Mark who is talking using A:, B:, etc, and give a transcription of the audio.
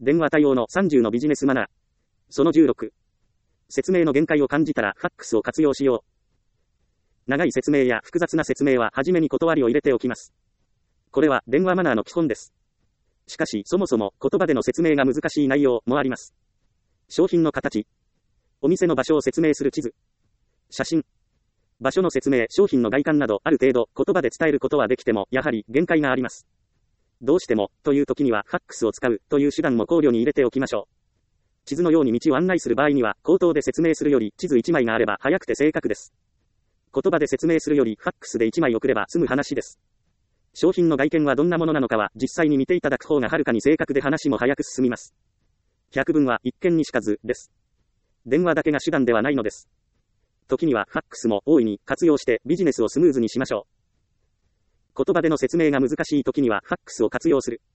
A: 電話対応の30のビジネスマナー。その16。説明の限界を感じたらファックスを活用しよう。長い説明や複雑な説明は初めに断りを入れておきます。これは電話マナーの基本です。しかし、そもそも言葉での説明が難しい内容もあります。商品の形。お店の場所を説明する地図。写真。場所の説明、商品の外観など、ある程度言葉で伝えることはできても、やはり限界があります。どうしても、という時にはファックスを使うという手段も考慮に入れておきましょう。地図のように道を案内する場合には、口頭で説明するより地図1枚があれば早くて正確です。言葉で説明するよりファックスで1枚送れば済む話です。商品の外見はどんなものなのかは実際に見ていただく方がはるかに正確で話も早く進みます。百聞は一見にしかずです。電話だけが手段ではないのです。時にはファックスも大いに活用してビジネスをスムーズにしましょう。言葉での説明が難しい時にはファックスを活用する。